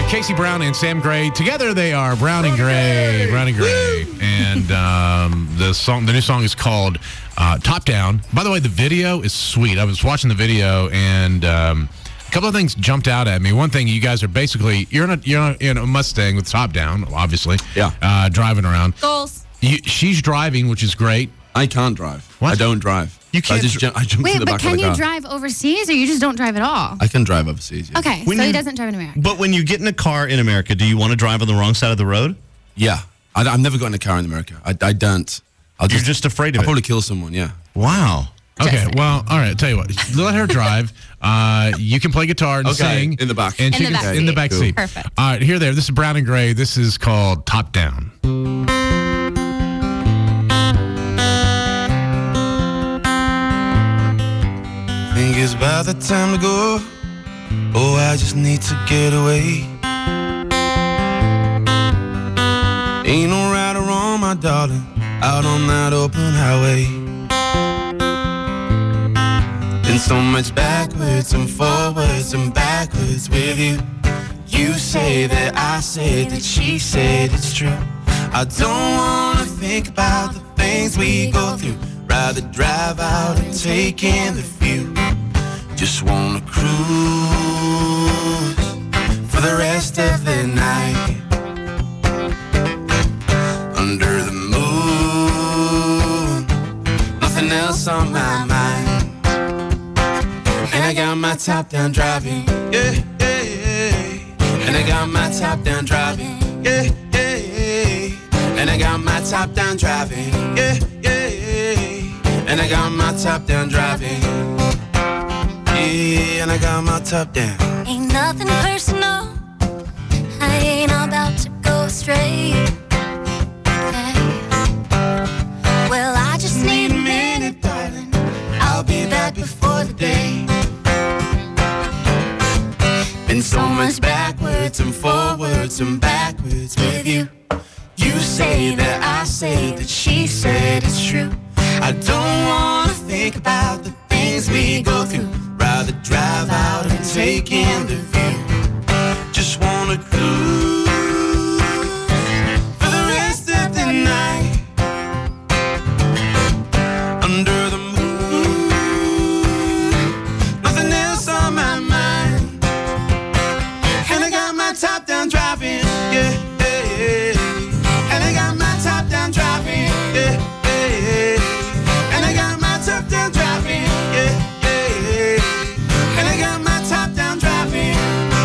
Casey Brown and Sam Gray. Together they are Brown and Gray. Brown and Gray. And the new song is called Top Down. By the way, the video is sweet. I was watching the video and a couple of things jumped out at me. One thing, you guys are basically, you're in a Mustang with top down, obviously. Yeah. Driving around. Goals. She's driving, which is great. I can't drive. What? I don't drive. You can't. I jump Wait, to the but back of can the car. you drive overseas or you just don't drive at all? I can drive overseas, yeah. Okay, When so he you- doesn't drive in America. But when you get in a car in America, do you want to drive on the wrong side of the road? Yeah. I've never got in a car in America. I don't. You're just afraid of I'll it. probably kill someone, yeah. Wow. Okay, well, all right, I'll tell you what. Let her drive. You can play guitar and sing. In the back. And In she the can back in the seat. back Cool. seat. Perfect. All right, here, there. This is Brown and Gray. This is called Top Down. Think it's about the time to go. Oh, I just need to get away. Ain't no right or wrong, my darling, out on that open highway. Been so much backwards and forwards and backwards with you. You say that I said that she said it's true. I don't wanna think about the things we go through. Rather drive out and take in the view. Just wanna cruise for the rest of the night. Under the moon, nothing else on my mind. And I got my top down driving, yeah, yeah, yeah. And I got my top down driving, yeah, yeah, yeah. And I got my top down driving, yeah, yeah, yeah. And I got my top down driving, yeah, and I got my top down. Ain't nothing personal. I ain't about to go astray. Okay. Well, I just need a minute, darling. I'll be back before the day. Been so much backwards and forwards and backwards with you. You say that I say that she said it's true. I don't wanna think about the things we go through. Rather drive out and take in the view. Just wanna cruise for the rest of the night. Under the moon, nothing else on my mind. And I got my top down driving, yeah, yeah, yeah. And I got my top down driving, yeah, yeah, yeah. And I got my top down driving, yeah, yeah, yeah. And I got my top down driving.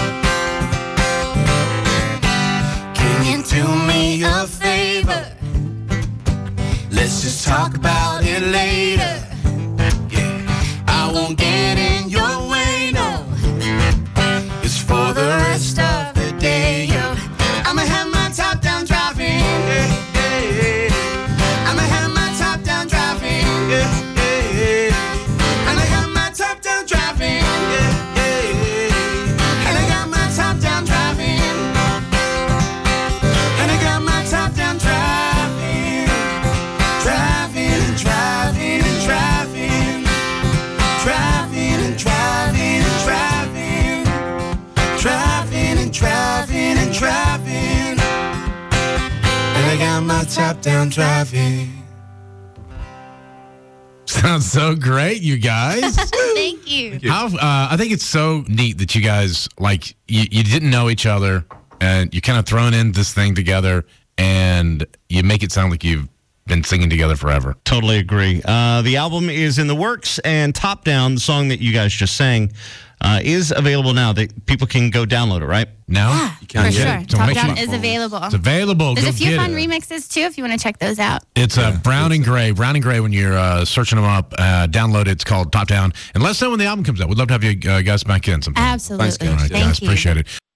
Can you do me a favor? Let's just talk about it later. Yeah, I won't get in your way, no. It's for the rest of the day, yo. I'ma have my top down driving, yeah, yeah, yeah. I'ma have my top down driving, yeah, yeah, yeah. And I got my top down driving, yeah, yeah, yeah. And I got my top down driving. And I got my top down driving. Driving and driving and driving. Driving and driving and driving. Driving and driving and driving. And I got my top down driving. Sounds so great, you guys. Thank you. How I think it's so neat that you guys, like, you didn't know each other and you kind of thrown in this thing together and you make it sound like you've been singing together forever. Totally agree. The album is in the works, and Top Down, the song that you guys just sang, is available now. People can go download it, right? No? Yeah, can, for yeah. sure. So Top make Down sure- is available. It's available. There's Go a few get fun it. remixes, too, if you want to check those out. It's Brown and Gray. Brown and Gray, when you're searching them up, download it. It's called Top Down. And let us know when the album comes out. We'd love to have you guys back in sometime. Absolutely. Thanks, guys. All right, Thank guys. you. Appreciate it.